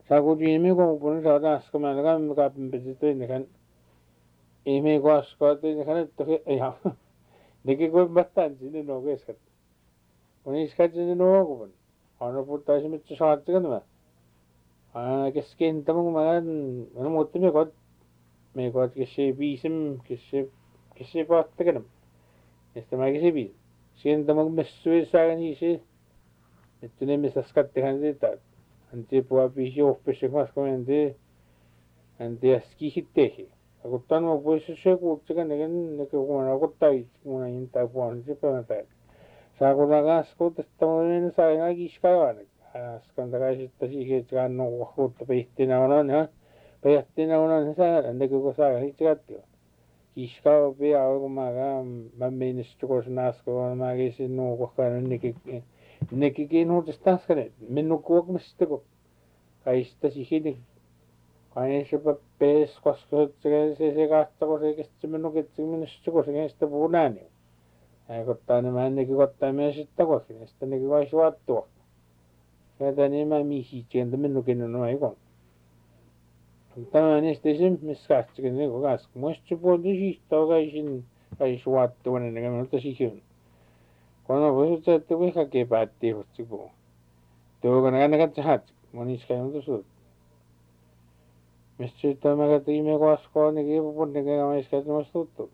Saku tiimi kumpun saada askamaan kan kapin piti ne kan imi kuasko ne kan että ja nekin kuin battan sinne no keskat kun iskat sinne no kun on puttaisi mitkä saatte kan mä kesken tämän mä muutti me kot kesi viisim kesi paatte kan että mä kesi viis sen tämän messui saa niin se että ne missä skattehan sitä anti puhua viisi oppisi kun anti skihittehi kun tanma puisi se kuutsekan ne kun akuttai kun inta puhun se päätä saako takas kuutesta mun sai kaikki skavan askan takaisin siihen että kannu kuutta pihtinä on ja pihtinä on se ne kun sai hitsätti kiska pia kun mä menisin kun nasko mä kisin nuukohkan nekin uudestaan skanet minun kuokmista kun kaista siihen aina se pees koska se kahta se kesti minun ketsimistä kun se kestä puunääni ja kottaa ne mä nekin kottaa me sitten koski sitten nekin vai suottua sieltä niin mä mihin sieltä minunkin on noin kun tämä niistä missä kahtakin niin kuin kask muista puolta siihtoa kai suottua ne näkee mutta siihen kun on voisi että vaikka päätti hosti puu tuo kun aina katsohat monissa on tuossa mistä sitten mä katsoin me koska ne kivun ne käy iskä tuossa tuttu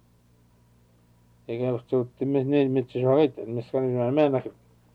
eikä just tutti ne mitkä se hoitaa missä on mä näkyy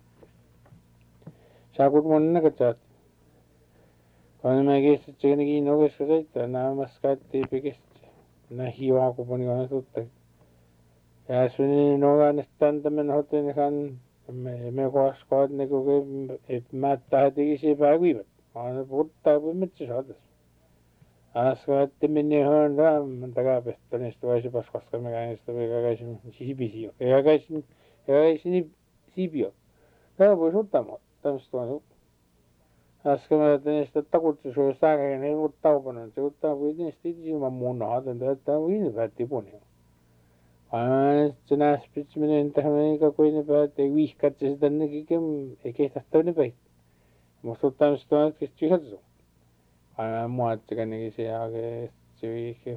saakut mun näkötät kun mä kestit senkin nokessa seittä nämä skatti pikesti nä hiwa kun pani on tuttu ja sinne noin että tämän hotelin kan me koska ne kun mä tahti se päivät aina puhuttaa kuin mitkä saatas aska että minne hän takapehto niistä voisi pas koska me käynistä käkäisin sibisio käkäisin sibio tämä voisi ottaa tämmöistä on aska mä että niistä takuttu suo sääkäin ne ottaa uponen se ottaa kuitenkin sitten ilman muun haten että on viini päätti punia aina se näspitsi menen tähän eikä kuin päätti vihkatsi sitä nekin ei kehtaa ne päin musta ottaa tämmöistä on kesti katso aina muattekan nekin se kesti vihke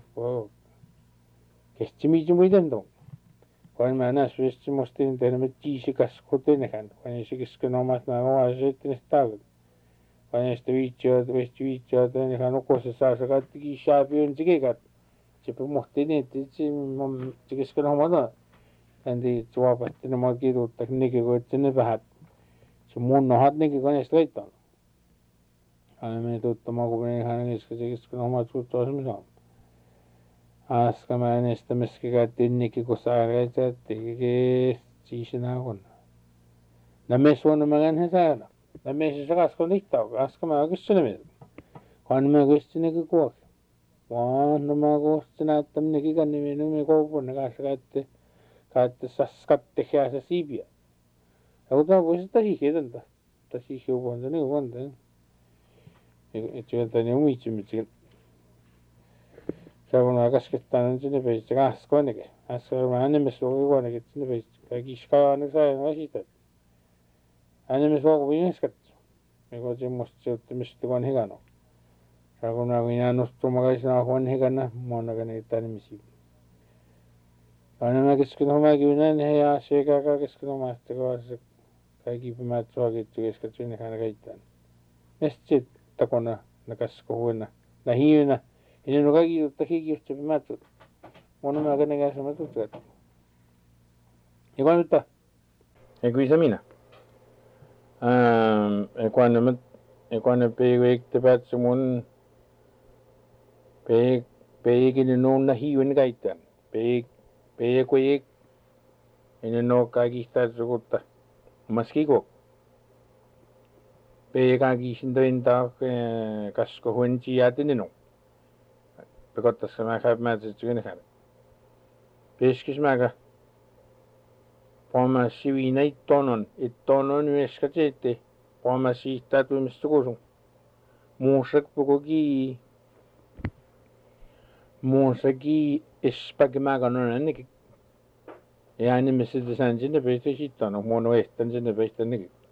kesti mitä muiden tuon kun mä näspitsi musta niin tehdä me tiisikas kotinehän kun ei se kesken omat mä oon sitten ne taakut kun ei sitä viitsioita niin hän nukossa saa se kattikin saapion tikikat se muhti niin että se kesken omata en tiedä suopasti ne mua kiituttaa nekin kun että ne vähät se mun nohat nekin kun ei sitä laittanut aina me tuttamaan kun meni hän kesken omat suuttua semmoisen aska mä näistä meskin käytiin nekin kun sairaita teki siisinä kun nämä suona mä lähden saada nämä se raskon liittaa aska mä oikein ne kun mä oikein nekin kuoki vaan no mä kuulostin että minäkin kannin me koupun kanssa käytte skatte se siipia ja kun tämä voisi sitä hiihdäntä mutta hiihdäntä niin monta että sieltä ne muitsimit se on aika skettaan sinne peistä kaskoinenkin aska mä enemmän suokuinenkin sinne peistä kaikki skaa ne sai asita enemmän suokuin skattu me kun semmoista se että mistä kun hikannut kun minä nostumakaisena huonehikana monakaan ei tarvitse aina mä kesken omakin näin ja sekä kesken omasta kun se kaikki pimeät suokittu kesken sinne aina keittänyt mistä sitten takona na kaskohuina na hiinä ja ne on kaikki jotta hiikiusta pimeät mun mä kenen kanssa mä tuttuvat ja kun nyt ei kuin se minä kun ne peikte päätsi mun peikin nuunna hiiven käyttää peikuik ennen nuo kaikista sukutta maskiko peikan tointa kasko huenci jätinen no pekottas mä käy mä sitten hän peskis mäkä pomma sivi tonon yhdessä teitte pomma siitä tuimista kusun muusak pukuki muussakin espagmagan on ainakin ja enemmän sitä sen sinne peistä sitten on muun ehtan sinne peistä nekin